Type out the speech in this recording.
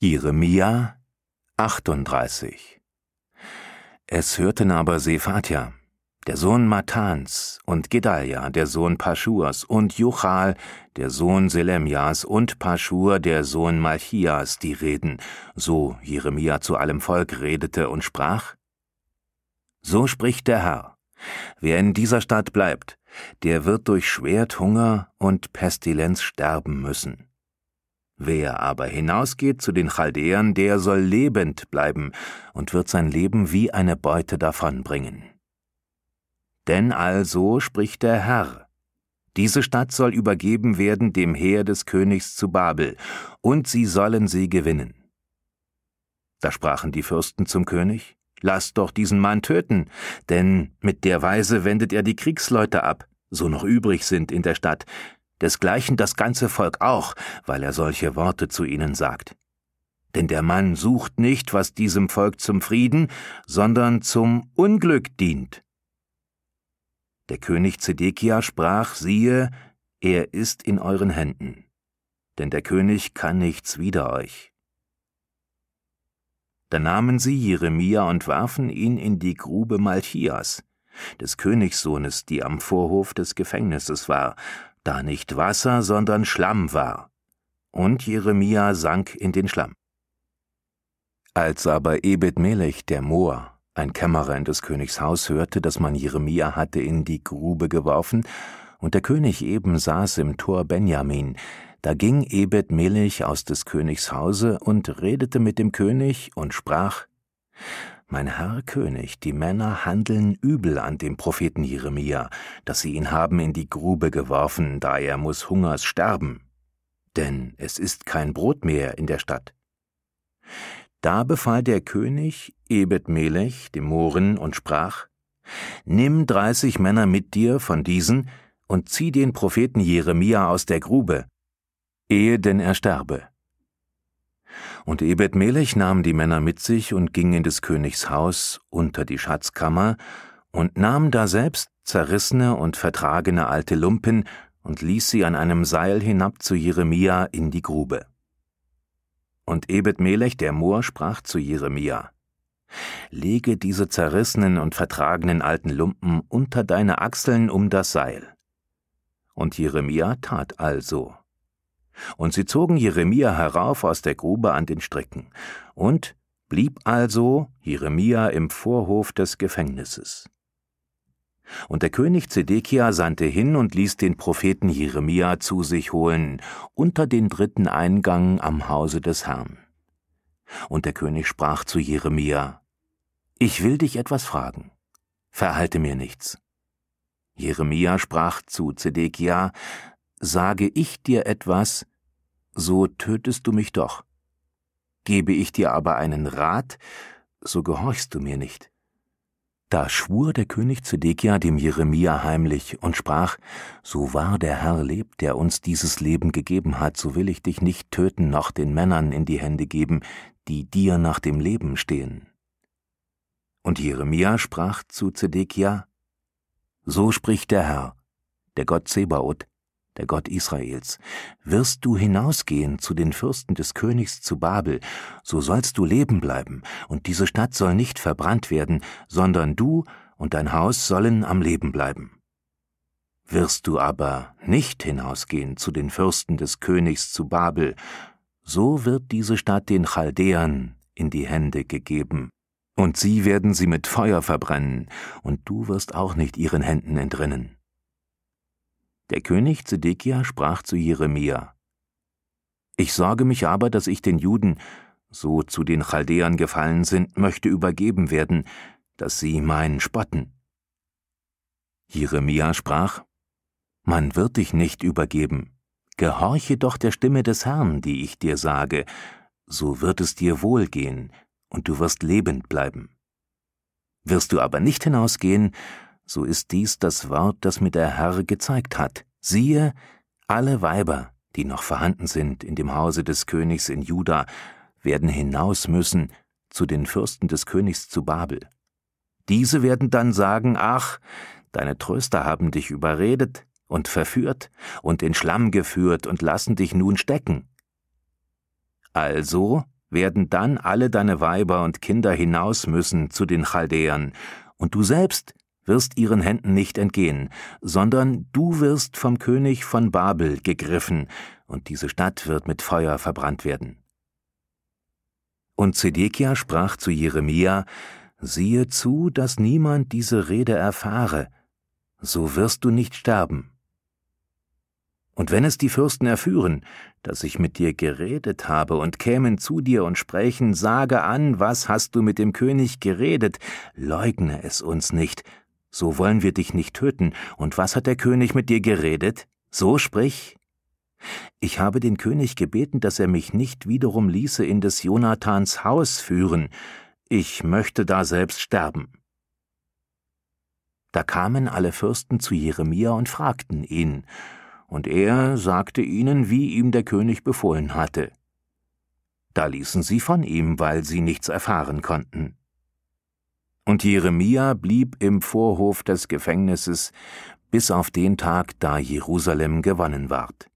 Jeremia 38. Es hörten aber Sephatja, der Sohn Mathans, und Gedalja, der Sohn Paschurs, und Jochal, der Sohn Selemjas, und Paschur, der Sohn Malchias, die Reden, so Jeremia zu allem Volk redete und sprach: So spricht der Herr: Wer in dieser Stadt bleibt, der wird durch Schwert, Hunger und Pestilenz sterben müssen. Wer aber hinausgeht zu den Chaldäern, der soll lebend bleiben und wird sein Leben wie eine Beute davonbringen. Denn also spricht der Herr: Diese Stadt soll übergeben werden dem Heer des Königs zu Babel, und sie sollen sie gewinnen. Da sprachen die Fürsten zum König: Lasst doch diesen Mann töten, denn mit der Weise wendet er die Kriegsleute ab, so noch übrig sind in der Stadt, desgleichen das ganze Volk auch, weil er solche Worte zu ihnen sagt. Denn der Mann sucht nicht, was diesem Volk zum Frieden, sondern zum Unglück dient. Der König Zedekia sprach: Siehe, er ist in euren Händen, denn der König kann nichts wider euch. Da nahmen sie Jeremia und warfen ihn in die Grube Malchias, des Königssohnes, die am Vorhof des Gefängnisses war, da nicht Wasser, sondern Schlamm war. Und Jeremia sank in den Schlamm. Als aber Ebed-Melech, der Moor, ein Kämmerer in des Königs Haus, hörte, dass man Jeremia hatte in die Grube geworfen, und der König eben saß im Tor Benjamin, da ging Ebed-Melech aus des Königs Hause und redete mit dem König und sprach: Mein Herr König, die Männer handeln übel an dem Propheten Jeremia, dass sie ihn haben in die Grube geworfen, da er muß Hungers sterben. Denn es ist kein Brot mehr in der Stadt. Da befahl der König Ebed-Melech dem Mohren und sprach: Nimm 30 Männer mit dir von diesen und zieh den Propheten Jeremia aus der Grube, ehe denn er sterbe. Und Ebed-Melech nahm die Männer mit sich und ging in des Königs Haus unter die Schatzkammer und nahm daselbst zerrissene und vertragene alte Lumpen und ließ sie an einem Seil hinab zu Jeremia in die Grube. Und Ebed-Melech der Moor sprach zu Jeremia: Lege diese zerrissenen und vertragenen alten Lumpen unter deine Achseln um das Seil. Und Jeremia tat also. Und sie zogen Jeremia herauf aus der Grube an den Stricken, und blieb also Jeremia im Vorhof des Gefängnisses. Und der König Zedekia sandte hin und ließ den Propheten Jeremia zu sich holen, unter den 3. Eingang am Hause des Herrn. Und der König sprach zu Jeremia: Ich will dich etwas fragen, verhalte mir nichts. Jeremia sprach zu Zedekia: Sage ich dir etwas, so tötest du mich doch. Gebe ich dir aber einen Rat, so gehorchst du mir nicht. Da schwur der König Zedekia dem Jeremia heimlich und sprach: So wahr der Herr lebt, der uns dieses Leben gegeben hat, so will ich dich nicht töten noch den Männern in die Hände geben, die dir nach dem Leben stehen. Und Jeremia sprach zu Zedekia: So spricht der Herr, der Gott Zebaoth, der Gott Israels: Wirst du hinausgehen zu den Fürsten des Königs zu Babel, so sollst du leben bleiben, und diese Stadt soll nicht verbrannt werden, sondern du und dein Haus sollen am Leben bleiben. Wirst du aber nicht hinausgehen zu den Fürsten des Königs zu Babel, so wird diese Stadt den Chaldäern in die Hände gegeben, und sie werden sie mit Feuer verbrennen, und du wirst auch nicht ihren Händen entrinnen. Der König Zedekia sprach zu Jeremia: Ich sorge mich aber, dass ich den Juden, so zu den Chaldäern gefallen sind, möchte übergeben werden, dass sie meinen spotten. Jeremia sprach: Man wird dich nicht übergeben. Gehorche doch der Stimme des Herrn, die ich dir sage, so wird es dir wohlgehen, und du wirst lebend bleiben. Wirst du aber nicht hinausgehen, so ist dies das Wort, das mir der Herr gezeigt hat. Siehe, alle Weiber, die noch vorhanden sind in dem Hause des Königs in Juda, werden hinaus müssen zu den Fürsten des Königs zu Babel. Diese werden dann sagen: Ach, deine Tröster haben dich überredet und verführt und in Schlamm geführt und lassen dich nun stecken. Also werden dann alle deine Weiber und Kinder hinaus müssen zu den Chaldäern, und du selbst wirst ihren Händen nicht entgehen, sondern du wirst vom König von Babel gegriffen, und diese Stadt wird mit Feuer verbrannt werden. Und Zedekia sprach zu Jeremia: Siehe zu, dass niemand diese Rede erfahre, so wirst du nicht sterben. Und wenn es die Fürsten erführen, dass ich mit dir geredet habe, und kämen zu dir und sprächen: Sage an, was hast du mit dem König geredet? Leugne es uns nicht, so wollen wir dich nicht töten. Und was hat der König mit dir geredet? So sprich. Ich habe den König gebeten, dass er mich nicht wiederum ließe in des Jonathans Haus führen. Ich möchte da selbst sterben. Da kamen alle Fürsten zu Jeremia und fragten ihn, und er sagte ihnen, wie ihm der König befohlen hatte. Da ließen sie von ihm, weil sie nichts erfahren konnten. Und Jeremia blieb im Vorhof des Gefängnisses bis auf den Tag, da Jerusalem gewonnen ward.